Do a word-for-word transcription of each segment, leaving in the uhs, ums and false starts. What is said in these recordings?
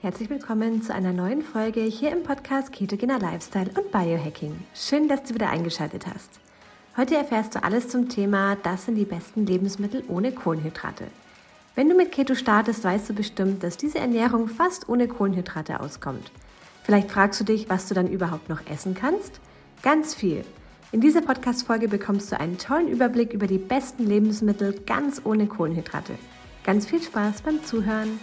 Herzlich willkommen zu einer neuen Folge hier im Podcast Ketogener Lifestyle und Biohacking. Schön, dass du wieder eingeschaltet hast. Heute erfährst du alles zum Thema, das sind die besten Lebensmittel ohne Kohlenhydrate. Wenn du mit Keto startest, weißt du bestimmt, dass diese Ernährung fast ohne Kohlenhydrate auskommt. Vielleicht fragst du dich, was du dann überhaupt noch essen kannst? Ganz viel. In dieser Podcast-Folge bekommst du einen tollen Überblick über die besten Lebensmittel ganz ohne Kohlenhydrate. Ganz viel Spaß beim Zuhören.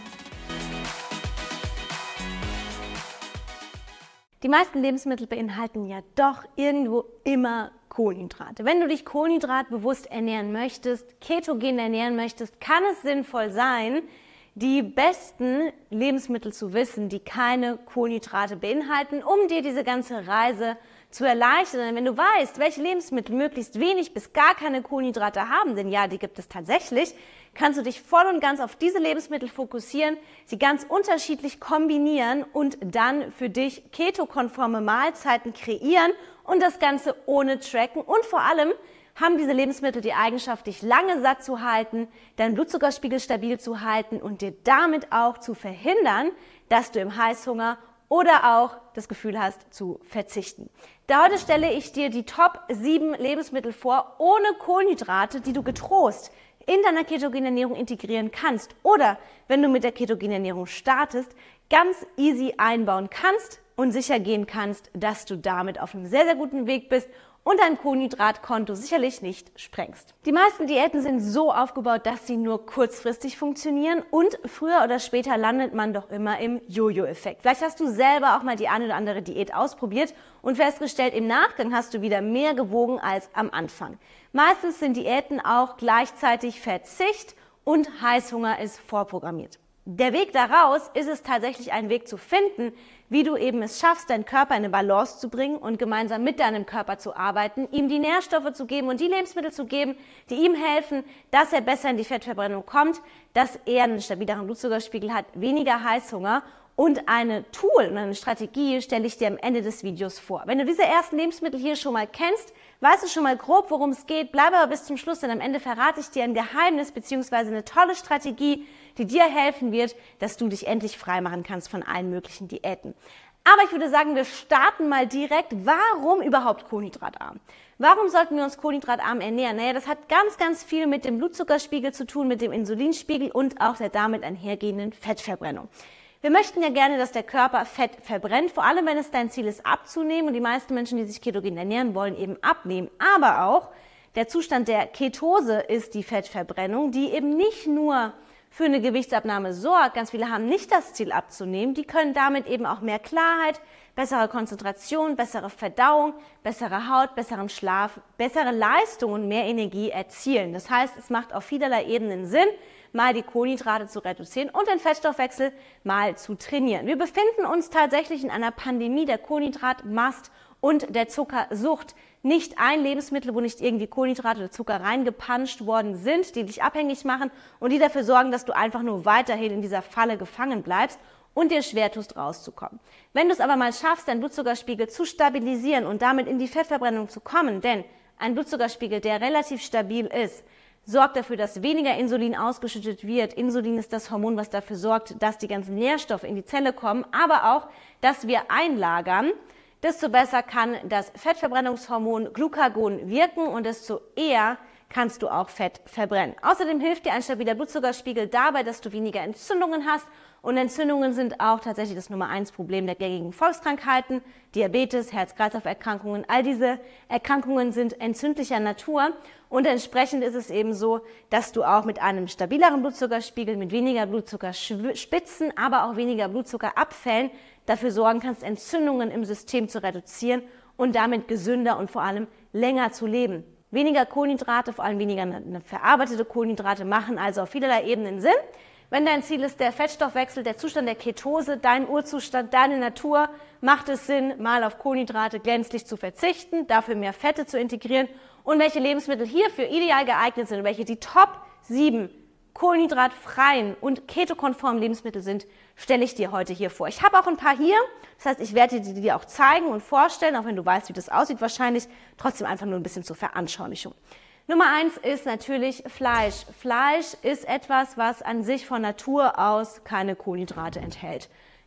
Die meisten Lebensmittel beinhalten ja doch irgendwo immer Kohlenhydrate. Wenn du dich kohlenhydratbewusst ernähren möchtest, ketogen ernähren möchtest, kann es sinnvoll sein, die besten Lebensmittel zu wissen, die keine Kohlenhydrate beinhalten, um dir diese ganze Reise zu erleichtern. Denn wenn du weißt, welche Lebensmittel möglichst wenig bis gar keine Kohlenhydrate haben, denn ja, die gibt es tatsächlich, kannst du dich voll und ganz auf diese Lebensmittel fokussieren, sie ganz unterschiedlich kombinieren und dann für dich ketokonforme Mahlzeiten kreieren und das Ganze ohne Tracken. Und vor allem haben diese Lebensmittel die Eigenschaft, dich lange satt zu halten, deinen Blutzuckerspiegel stabil zu halten und dir damit auch zu verhindern, dass du im Heißhunger oder auch das Gefühl hast, zu verzichten. Da heute stelle ich dir die Top sieben Lebensmittel vor, ohne Kohlenhydrate, die du getrost in deiner ketogenen Ernährung integrieren kannst oder, wenn du mit der ketogenen Ernährung startest, ganz easy einbauen kannst und sicher gehen kannst, dass du damit auf einem sehr, sehr guten Weg bist und dein Kohlenhydratkonto sicherlich nicht sprengst. Die meisten Diäten sind so aufgebaut, dass sie nur kurzfristig funktionieren und früher oder später landet man doch immer im Jojo-Effekt. Vielleicht hast du selber auch mal die eine oder andere Diät ausprobiert und festgestellt, im Nachgang hast du wieder mehr gewogen als am Anfang. Meistens sind Diäten auch gleichzeitig Verzicht und Heißhunger ist vorprogrammiert. Der Weg daraus ist es tatsächlich, einen Weg zu finden, wie du eben es schaffst, deinen Körper in eine Balance zu bringen und gemeinsam mit deinem Körper zu arbeiten, ihm die Nährstoffe zu geben und die Lebensmittel zu geben, die ihm helfen, dass er besser in die Fettverbrennung kommt, dass er einen stabileren Blutzuckerspiegel hat, weniger Heißhunger. Und eine Tool und eine Strategie stelle ich dir am Ende des Videos vor. Wenn du diese ersten Lebensmittel hier schon mal kennst, weißt du schon mal grob, worum es geht. Bleib aber bis zum Schluss, denn am Ende verrate ich dir ein Geheimnis bzw. eine tolle Strategie, die dir helfen wird, dass du dich endlich frei machen kannst von allen möglichen Diäten. Aber ich würde sagen, wir starten mal direkt. Warum überhaupt kohlenhydratarm? Warum sollten wir uns kohlenhydratarm ernähren? Naja, das hat ganz, ganz viel mit dem Blutzuckerspiegel zu tun, mit dem Insulinspiegel und auch der damit einhergehenden Fettverbrennung. Wir möchten ja gerne, dass der Körper Fett verbrennt, vor allem wenn es dein Ziel ist, abzunehmen. Und die meisten Menschen, die sich ketogen ernähren, wollen eben abnehmen. Aber auch der Zustand der Ketose ist die Fettverbrennung, die eben nicht nur für eine Gewichtsabnahme sorgt. Ganz viele haben nicht das Ziel abzunehmen. Die können damit eben auch mehr Klarheit, bessere Konzentration, bessere Verdauung, bessere Haut, besseren Schlaf, bessere Leistung und mehr Energie erzielen. Das heißt, es macht auf vielerlei Ebenen Sinn, mal die Kohlenhydrate zu reduzieren und den Fettstoffwechsel mal zu trainieren. Wir befinden uns tatsächlich in einer Pandemie der Kohlenhydratmast und der Zuckersucht. Nicht ein Lebensmittel, wo nicht irgendwie Kohlenhydrate oder Zucker reingepanscht worden sind, die dich abhängig machen und die dafür sorgen, dass du einfach nur weiterhin in dieser Falle gefangen bleibst und dir schwer tust, rauszukommen. Wenn du es aber mal schaffst, deinen Blutzuckerspiegel zu stabilisieren und damit in die Fettverbrennung zu kommen, denn ein Blutzuckerspiegel, der relativ stabil ist, sorgt dafür, dass weniger Insulin ausgeschüttet wird. Insulin ist das Hormon, was dafür sorgt, dass die ganzen Nährstoffe in die Zelle kommen, aber auch, dass wir einlagern. Desto besser kann das Fettverbrennungshormon Glucagon wirken und desto eher kannst du auch Fett verbrennen. Außerdem hilft dir ein stabiler Blutzuckerspiegel dabei, dass du weniger Entzündungen hast. Und Entzündungen sind auch tatsächlich das Nummer eins Problem der gängigen Volkskrankheiten. Diabetes, Herz-Kreislauf-Erkrankungen, all diese Erkrankungen sind entzündlicher Natur. Und entsprechend ist es eben so, dass du auch mit einem stabileren Blutzuckerspiegel, mit weniger Blutzuckerspitzen, aber auch weniger Blutzuckerabfällen dafür sorgen kannst, Entzündungen im System zu reduzieren und damit gesünder und vor allem länger zu leben. Weniger Kohlenhydrate, vor allem weniger verarbeitete Kohlenhydrate, machen also auf vielerlei Ebenen Sinn. Wenn dein Ziel ist der Fettstoffwechsel, der Zustand der Ketose, dein Urzustand, deine Natur, macht es Sinn, mal auf Kohlenhydrate gänzlich zu verzichten, dafür mehr Fette zu integrieren. Und welche Lebensmittel hierfür ideal geeignet sind und welche die Top sieben kohlenhydratfreien und ketokonformen Lebensmittel sind, stelle ich dir heute hier vor. Ich habe auch ein paar hier, das heißt, ich werde dir die auch zeigen und vorstellen, auch wenn du weißt, wie das aussieht wahrscheinlich, trotzdem einfach nur ein bisschen zur Veranschaulichung. Nummer eins ist natürlich Fleisch. Fleisch ist etwas, was an sich von Natur aus keine Kohlenhydrate enthält.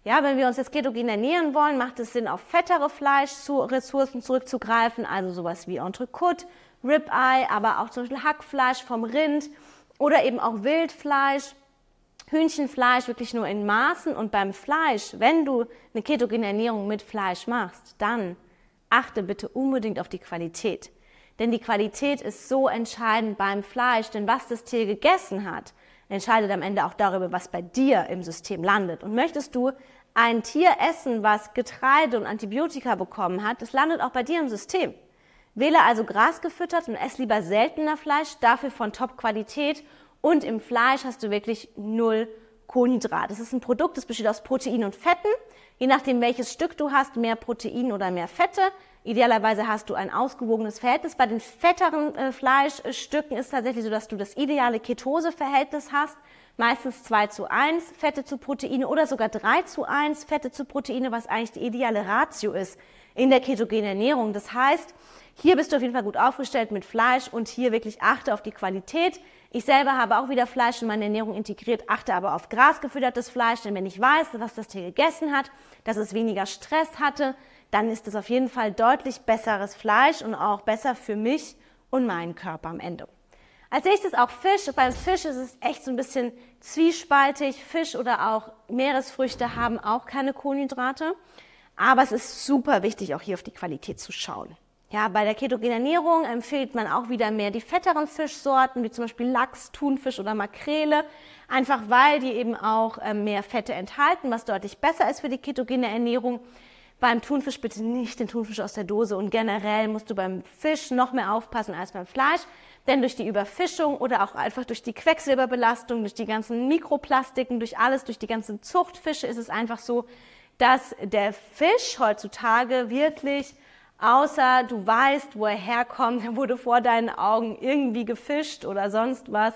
Ja, wenn wir uns jetzt ketogen ernähren wollen, macht es Sinn, auf fettere Fleischressourcen zurückzugreifen, also sowas wie Entrecote, Ribeye, aber auch zum Beispiel Hackfleisch vom Rind oder eben auch Wildfleisch, Hühnchenfleisch wirklich nur in Maßen. Und beim Fleisch, wenn du eine ketogene Ernährung mit Fleisch machst, dann achte bitte unbedingt auf die Qualität. Denn die Qualität ist so entscheidend beim Fleisch, denn was das Tier gegessen hat, entscheidet am Ende auch darüber, was bei dir im System landet. Und möchtest du ein Tier essen, was Getreide und Antibiotika bekommen hat, das landet auch bei dir im System. Wähle also grasgefüttert und ess lieber seltener Fleisch, dafür von Top-Qualität. Und im Fleisch hast du wirklich null Kohlenhydrat. Es ist ein Produkt, das besteht aus Protein und Fetten. Je nachdem, welches Stück du hast, mehr Protein oder mehr Fette. Idealerweise hast du ein ausgewogenes Verhältnis. Bei den fetteren äh, Fleischstücken ist es tatsächlich so, dass du das ideale Ketose-Verhältnis hast. Meistens zwei zu eins Fette zu Proteine oder sogar drei zu eins Fette zu Proteine, was eigentlich die ideale Ratio ist in der ketogenen Ernährung. Das heißt, hier bist du auf jeden Fall gut aufgestellt mit Fleisch und hier wirklich achte auf die Qualität. Ich selber habe auch wieder Fleisch in meine Ernährung integriert, achte aber auf grasgefüttertes Fleisch, denn wenn ich weiß, was das Tier gegessen hat, dass es weniger Stress hatte, dann ist es auf jeden Fall deutlich besseres Fleisch und auch besser für mich und meinen Körper am Ende. Als nächstes auch Fisch. Beim Fisch ist es echt so ein bisschen zwiespaltig. Fisch oder auch Meeresfrüchte haben auch keine Kohlenhydrate, aber es ist super wichtig, auch hier auf die Qualität zu schauen. Ja, bei der ketogenen Ernährung empfiehlt man auch wieder mehr die fetteren Fischsorten, wie zum Beispiel Lachs, Thunfisch oder Makrele, einfach weil die eben auch äh, mehr Fette enthalten, was deutlich besser ist für die ketogene Ernährung. Beim Thunfisch bitte nicht den Thunfisch aus der Dose und generell musst du beim Fisch noch mehr aufpassen als beim Fleisch, denn durch die Überfischung oder auch einfach durch die Quecksilberbelastung, durch die ganzen Mikroplastiken, durch alles, durch die ganzen Zuchtfische ist es einfach so, dass der Fisch heutzutage wirklich, außer du weißt, wo er herkommt, er wurde vor deinen Augen irgendwie gefischt oder sonst was,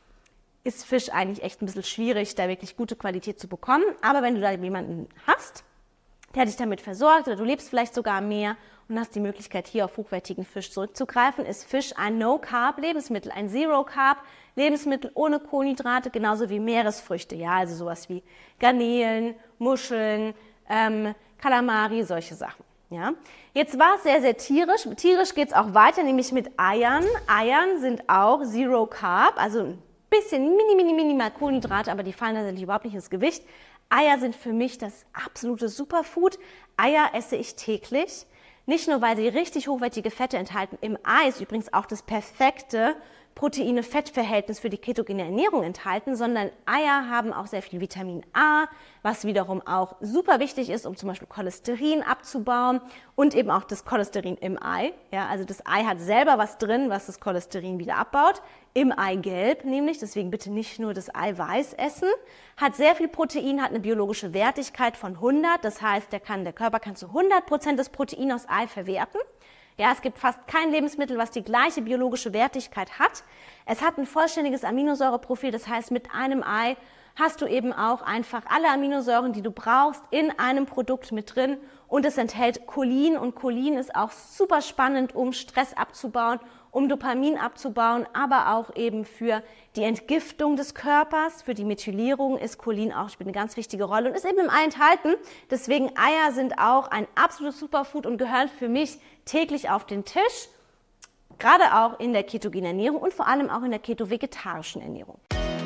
ist Fisch eigentlich echt ein bisschen schwierig, da wirklich gute Qualität zu bekommen. Aber wenn du da jemanden hast, der dich damit versorgt oder du lebst vielleicht sogar am Meer und hast die Möglichkeit, hier auf hochwertigen Fisch zurückzugreifen, ist Fisch ein No-Carb-Lebensmittel, ein Zero-Carb-Lebensmittel ohne Kohlenhydrate, genauso wie Meeresfrüchte, ja, also sowas wie Garnelen, Muscheln, ähm, Kalamari, solche Sachen. Ja. Jetzt war es sehr, sehr tierisch. Tierisch geht es auch weiter, nämlich mit Eiern. Eiern sind auch Zero Carb, also ein bisschen mini, mini, minimal Kohlenhydrate, aber die fallen tatsächlich überhaupt nicht ins Gewicht. Eier sind für mich das absolute Superfood. Eier esse ich täglich. Nicht nur, weil sie richtig hochwertige Fette enthalten. Im Ei ist übrigens auch das perfekte Proteine-Fett-Verhältnis für die ketogene Ernährung enthalten, sondern Eier haben auch sehr viel Vitamin A, was wiederum auch super wichtig ist, um zum Beispiel Cholesterin abzubauen und eben auch das Cholesterin im Ei. Ja, also das Ei hat selber was drin, was das Cholesterin wieder abbaut. Im Eigelb nämlich, deswegen bitte nicht nur das Eiweiß essen. Hat sehr viel Protein, hat eine biologische Wertigkeit von hundert, das heißt, der, kann, der Körper kann zu hundert Prozent das Protein aus Ei verwerten. Ja, es gibt fast kein Lebensmittel, was die gleiche biologische Wertigkeit hat. Es hat ein vollständiges Aminosäureprofil, das heißt, mit einem Ei hast du eben auch einfach alle Aminosäuren, die du brauchst, in einem Produkt mit drin. Und es enthält Cholin und Cholin ist auch super spannend, um Stress abzubauen, um Dopamin abzubauen, aber auch eben für die Entgiftung des Körpers, für die Methylierung ist Cholin auch, spielt eine ganz wichtige Rolle und ist eben im Ei enthalten. Deswegen Eier sind auch ein absolutes Superfood und gehören für mich täglich auf den Tisch, gerade auch in der ketogenen Ernährung und vor allem auch in der keto-vegetarischen Ernährung.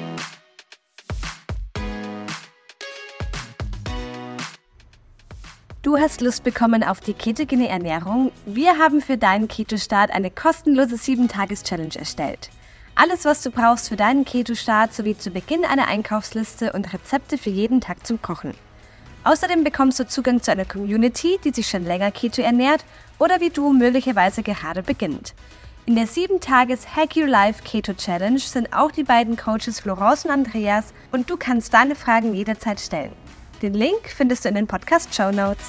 Du hast Lust bekommen auf die ketogene Ernährung? Wir haben für deinen Keto-Start eine kostenlose sieben Tages Challenge erstellt. Alles, was du brauchst für deinen Keto-Start, sowie zu Beginn eine Einkaufsliste und Rezepte für jeden Tag zum Kochen. Außerdem bekommst du Zugang zu einer Community, die sich schon länger Keto ernährt oder wie du möglicherweise gerade beginnt. In der sieben Tages Hack Your Life Keto Challenge sind auch die beiden Coaches Florence und Andreas und du kannst deine Fragen jederzeit stellen. Den Link findest du in den Podcast-Shownotes.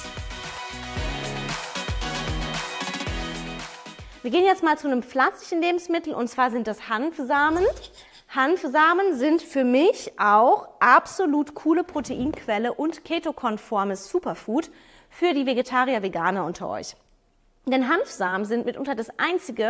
Wir gehen jetzt mal zu einem pflanzlichen Lebensmittel und zwar sind das Hanfsamen. Hanfsamen sind für mich auch absolut coole Proteinquelle und ketokonformes Superfood für die Vegetarier, Veganer unter euch. Denn Hanfsamen sind mitunter das einzige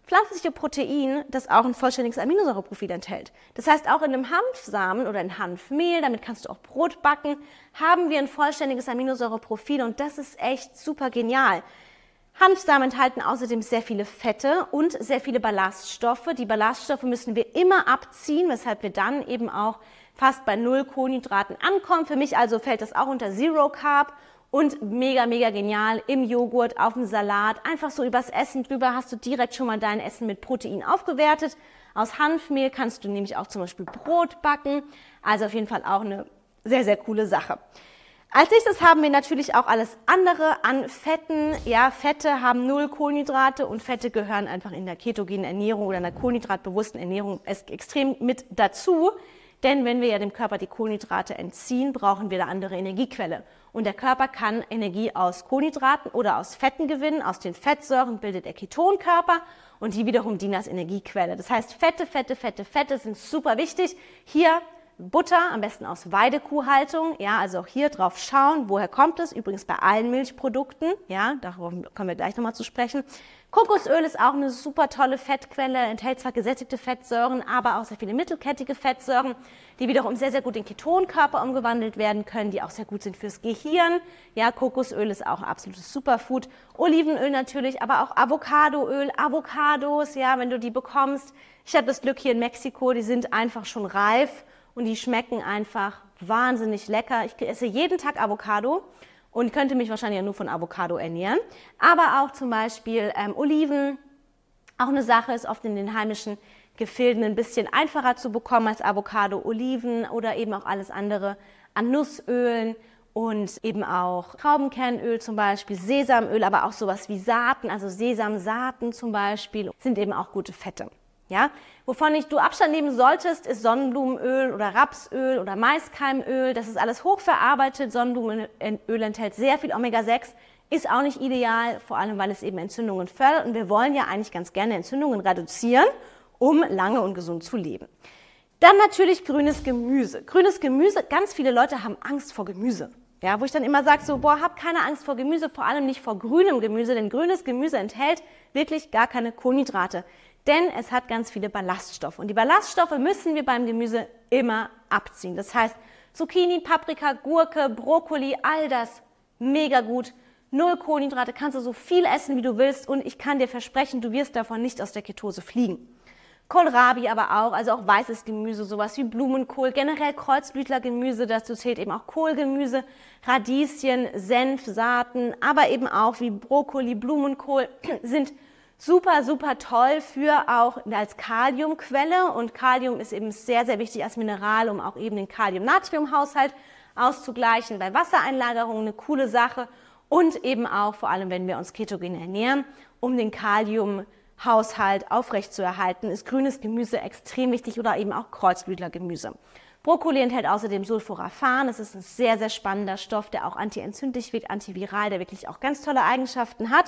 pflanzliche Protein, das auch ein vollständiges Aminosäureprofil enthält. Das heißt, auch in einem Hanfsamen oder in Hanfmehl, damit kannst du auch Brot backen, haben wir ein vollständiges Aminosäureprofil und das ist echt super genial. Hanfsamen enthalten außerdem sehr viele Fette und sehr viele Ballaststoffe. Die Ballaststoffe müssen wir immer abziehen, weshalb wir dann eben auch fast bei null Kohlenhydraten ankommen. Für mich also fällt das auch unter Zero Carb. Und mega, mega genial im Joghurt, auf dem Salat, einfach so übers Essen drüber hast du direkt schon mal dein Essen mit Protein aufgewertet. Aus Hanfmehl kannst du nämlich auch zum Beispiel Brot backen. Also auf jeden Fall auch eine sehr, sehr coole Sache. Als nächstes haben wir natürlich auch alles andere an Fetten. Ja, Fette haben null Kohlenhydrate und Fette gehören einfach in der ketogenen Ernährung oder in der kohlenhydratbewussten Ernährung extrem mit dazu. Denn wenn wir ja dem Körper die Kohlenhydrate entziehen, brauchen wir eine andere Energiequelle. Und der Körper kann Energie aus Kohlenhydraten oder aus Fetten gewinnen. Aus den Fettsäuren bildet er Ketonkörper und die wiederum dienen als Energiequelle. Das heißt, Fette, Fette, Fette, Fette sind super wichtig. Hier Butter, am besten aus Weidekuhhaltung. Ja, also auch hier drauf schauen, woher kommt es. Übrigens bei allen Milchprodukten. Ja, darauf kommen wir gleich nochmal zu sprechen. Kokosöl ist auch eine super tolle Fettquelle, enthält zwar gesättigte Fettsäuren, aber auch sehr viele mittelkettige Fettsäuren, die wiederum sehr, sehr gut in Ketonkörper umgewandelt werden können, die auch sehr gut sind fürs Gehirn. Ja, Kokosöl ist auch ein absolutes Superfood. Olivenöl natürlich, aber auch Avocadoöl, Avocados, ja, wenn du die bekommst. Ich habe das Glück hier in Mexiko, die sind einfach schon reif und die schmecken einfach wahnsinnig lecker. Ich esse jeden Tag Avocado. Und könnte mich wahrscheinlich ja nur von Avocado ernähren. Aber auch zum Beispiel ähm, Oliven, auch eine Sache, ist oft in den heimischen Gefilden ein bisschen einfacher zu bekommen als Avocado, Oliven oder eben auch alles andere an Nussölen und eben auch Traubenkernöl zum Beispiel, Sesamöl, aber auch sowas wie Saaten, also Sesamsaaten zum Beispiel, sind eben auch gute Fette. Ja? Wovon ich, du Abstand nehmen solltest, ist Sonnenblumenöl oder Rapsöl oder Maiskeimöl. Das ist alles hochverarbeitet. Sonnenblumenöl enthält sehr viel Omega sechs, ist auch nicht ideal, vor allem weil es eben Entzündungen fördert. Und wir wollen ja eigentlich ganz gerne Entzündungen reduzieren, um lange und gesund zu leben. Dann natürlich grünes Gemüse. Grünes Gemüse, ganz viele Leute haben Angst vor Gemüse. Ja, wo ich dann immer sage, so, boah, hab keine Angst vor Gemüse, vor allem nicht vor grünem Gemüse, denn grünes Gemüse enthält wirklich gar keine Kohlenhydrate. Denn es hat ganz viele Ballaststoffe. Und die Ballaststoffe müssen wir beim Gemüse immer abziehen. Das heißt, Zucchini, Paprika, Gurke, Brokkoli, all das mega gut. Null Kohlenhydrate, kannst du so viel essen, wie du willst. Und ich kann dir versprechen, du wirst davon nicht aus der Ketose fliegen. Kohlrabi aber auch, also auch weißes Gemüse, sowas wie Blumenkohl, generell Kreuzblütlergemüse, dazu zählt eben auch Kohlgemüse, Radieschen, Senf, Saaten, aber eben auch wie Brokkoli, Blumenkohl sind super, super toll für auch als Kaliumquelle und Kalium ist eben sehr, sehr wichtig als Mineral, um auch eben den Kalium-Natrium-Haushalt auszugleichen. Bei Wassereinlagerung eine coole Sache und eben auch, vor allem wenn wir uns ketogen ernähren, um den Kaliumhaushalt aufrechtzuerhalten, ist grünes Gemüse extrem wichtig oder eben auch Kreuzblütlergemüse. Brokkoli enthält außerdem Sulforaphan, das ist ein sehr, sehr spannender Stoff, der auch antientzündlich wirkt, antiviral, der wirklich auch ganz tolle Eigenschaften hat.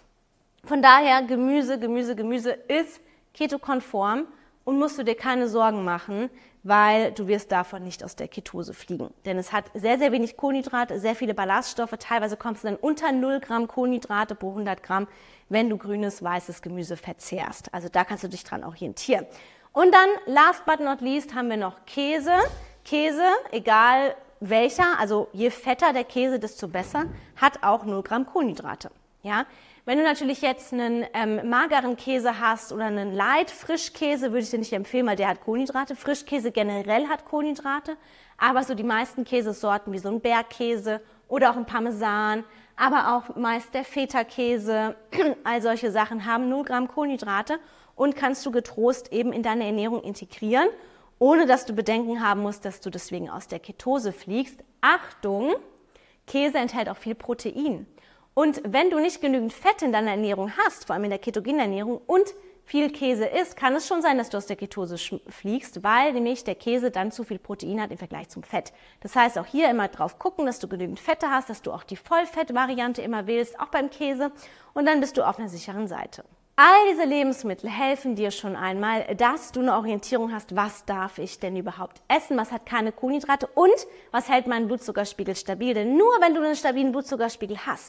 Von daher, Gemüse, Gemüse, Gemüse ist ketokonform und musst du dir keine Sorgen machen, weil du wirst davon nicht aus der Ketose fliegen. Denn es hat sehr, sehr wenig Kohlenhydrate, sehr viele Ballaststoffe. Teilweise kommst du dann unter null Gramm Kohlenhydrate pro hundert Gramm, wenn du grünes, weißes Gemüse verzehrst. Also da kannst du dich dran orientieren. Und dann, last but not least, haben wir noch Käse. Käse, egal welcher, also je fetter der Käse, desto besser, hat auch null Gramm Kohlenhydrate. Ja? Wenn du natürlich jetzt einen ähm, mageren Käse hast oder einen Light-Frischkäse, würde ich dir nicht empfehlen, weil der hat Kohlenhydrate. Frischkäse generell hat Kohlenhydrate, aber so die meisten Käsesorten wie so ein Bergkäse oder auch ein Parmesan, aber auch meist der Feta-Käse, all solche Sachen haben null Gramm Kohlenhydrate und kannst du getrost eben in deine Ernährung integrieren, ohne dass du Bedenken haben musst, dass du deswegen aus der Ketose fliegst. Achtung, Käse enthält auch viel Protein. Und wenn du nicht genügend Fett in deiner Ernährung hast, vor allem in der ketogenen Ernährung und viel Käse isst, kann es schon sein, dass du aus der Ketose fliegst, weil nämlich der Käse dann zu viel Protein hat im Vergleich zum Fett. Das heißt, auch hier immer drauf gucken, dass du genügend Fette hast, dass du auch die Vollfettvariante immer wählst, auch beim Käse, und dann bist du auf einer sicheren Seite. All diese Lebensmittel helfen dir schon einmal, dass du eine Orientierung hast, was darf ich denn überhaupt essen, was hat keine Kohlenhydrate und was hält meinen Blutzuckerspiegel stabil. Denn nur wenn du einen stabilen Blutzuckerspiegel hast,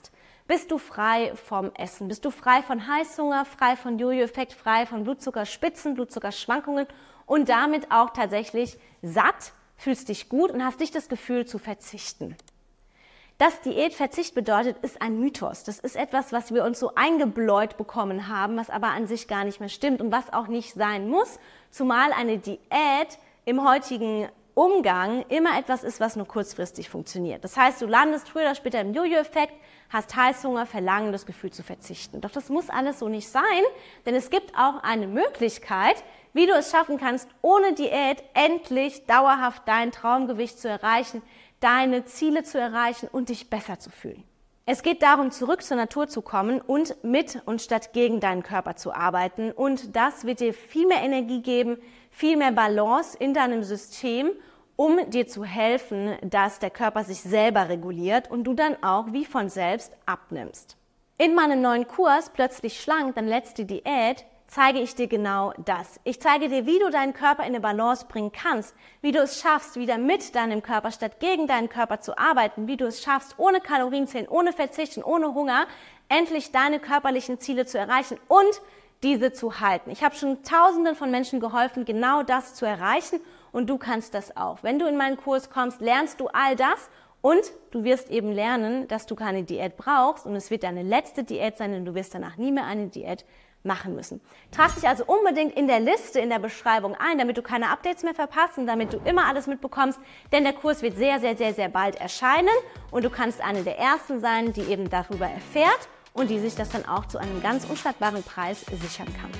bist du frei vom Essen, bist du frei von Heißhunger, frei von Jojo-Effekt, frei von Blutzuckerspitzen, Blutzuckerschwankungen und damit auch tatsächlich satt, fühlst dich gut und hast nicht das Gefühl zu verzichten. Dass Diätverzicht bedeutet, ist ein Mythos. Das ist etwas, was wir uns so eingebläut bekommen haben, was aber an sich gar nicht mehr stimmt und was auch nicht sein muss, zumal eine Diät im heutigen Umgang immer etwas ist, was nur kurzfristig funktioniert. Das heißt, du landest früher oder später im Jojo-Effekt, hast Heißhunger, Verlangen, das Gefühl zu verzichten. Doch das muss alles so nicht sein, denn es gibt auch eine Möglichkeit, wie du es schaffen kannst, ohne Diät endlich dauerhaft dein Traumgewicht zu erreichen, deine Ziele zu erreichen und dich besser zu fühlen. Es geht darum, zurück zur Natur zu kommen und mit und statt gegen deinen Körper zu arbeiten. Und das wird dir viel mehr Energie geben, viel mehr Balance in deinem System, um dir zu helfen, dass der Körper sich selber reguliert und du dann auch wie von selbst abnimmst. In meinem neuen Kurs Plötzlich schlank, dann letzte Diät, zeige ich dir genau das. Ich zeige dir, wie du deinen Körper in eine Balance bringen kannst, wie du es schaffst, wieder mit deinem Körper statt gegen deinen Körper zu arbeiten, wie du es schaffst, ohne Kalorienzählen, ohne Verzichten, ohne Hunger, endlich deine körperlichen Ziele zu erreichen und diese zu halten. Ich habe schon Tausenden von Menschen geholfen, genau das zu erreichen und du kannst das auch. Wenn du in meinen Kurs kommst, lernst du all das und du wirst eben lernen, dass du keine Diät brauchst und es wird deine letzte Diät sein und du wirst danach nie mehr eine Diät machen müssen. Trag dich also unbedingt in der Liste, in der Beschreibung ein, damit du keine Updates mehr verpasst und damit du immer alles mitbekommst, denn der Kurs wird sehr, sehr, sehr, sehr bald erscheinen und du kannst eine der Ersten sein, die eben darüber erfährt und die sich das dann auch zu einem ganz unschlagbaren Preis sichern kann.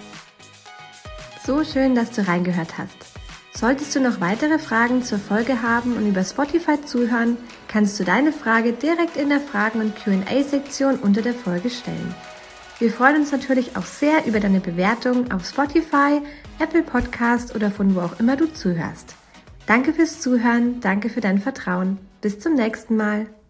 So schön, dass du reingehört hast. Solltest du noch weitere Fragen zur Folge haben und über Spotify zuhören, kannst du deine Frage direkt in der Fragen- und Q und A-Sektion unter der Folge stellen. Wir freuen uns natürlich auch sehr über deine Bewertung auf Spotify, Apple Podcast oder von wo auch immer du zuhörst. Danke fürs Zuhören, danke für dein Vertrauen. Bis zum nächsten Mal.